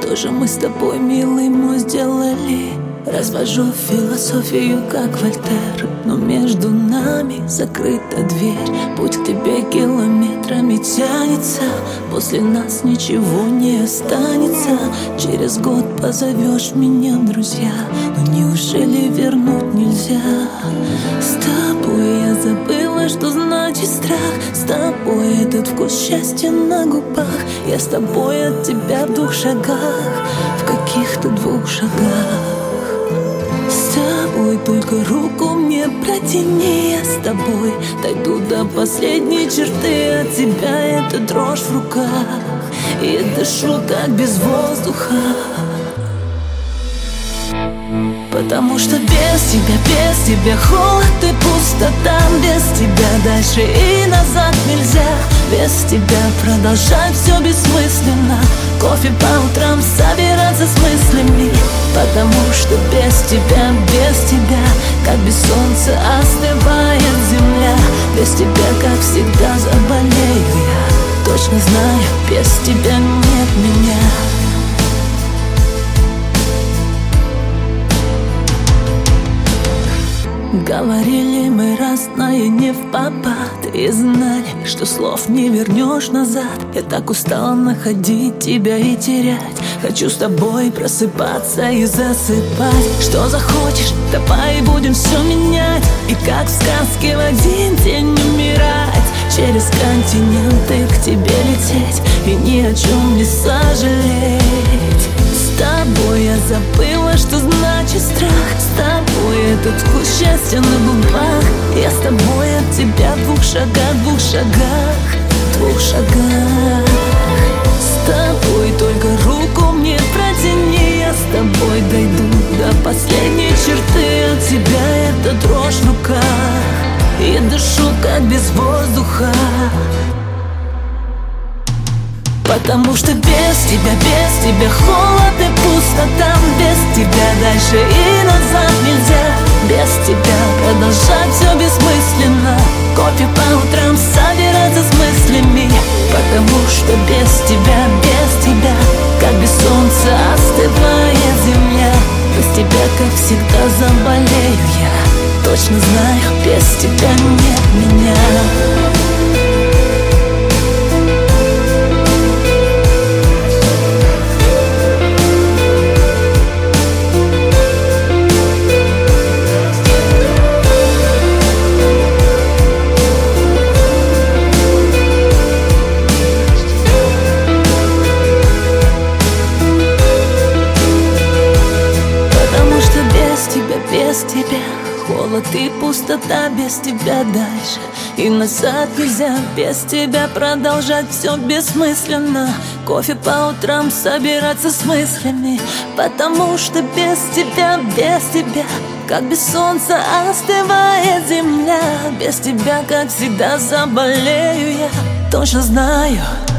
Что же мы с тобой, милый мой, сделали? Развожу философию, как Вольтер, но между нами закрыта дверь. Путь к тебе километрами тянется, после нас ничего не останется. Через год позовешь меня в друзья, но неужели вернуть нельзя? С тобой я забыла, что значит страх. С тобой этот вкус счастья на губах. Я с тобой от тебя в 2 шагах, в каких-то 2 шагах. С тобой только руку мне протяни, я с тобой дойду до последней черты. От тебя эта дрожь в руках, и дышу так без воздуха. Потому что без тебя холод и пустота. Без тебя дальше и назад нельзя. Без тебя продолжать все бессмысленно. Кофе по утрам, собираться с мыслями. Потому что без тебя, как без солнца остывает земля. Без тебя, как всегда, заболею я. Точно знаю, без тебя нет меня. Говорили мы разное не впопад, и знали, что слов не вернешь назад. Я так устала находить тебя и терять. Хочу с тобой просыпаться и засыпать. Что захочешь, давай будем все менять. И как в сказке в один день умирать. Через континенты к тебе лететь и ни о чем не сожалеть. С тобой я забыла, что значит страх. С тобой этот вкус счастья на губах. Я с тобой от тебя в 2 шагах, 2 шагах, 2 шагах. С тобой только руку мне протяни. Я с тобой дойду до последней черты. От тебя эта дрожь в руках, и дышу как без воздуха. Потому что без тебя холод и пустота. Без тебя дальше и назад нельзя. Без тебя продолжать все бессмысленно. Кофе по утрам, собираться с мыслями. Потому что без тебя, как без солнца остывает земля. Без тебя, как всегда, заболею я. Точно знаю, без тебя нет меня. Без тебя холод и пустота. Без тебя дальше и назад нельзя. Без тебя продолжать все бессмысленно. Кофе по утрам, собираться с мыслями. Потому что без тебя, как без солнца остывает земля. Без тебя, как всегда, заболею я. Точно знаю,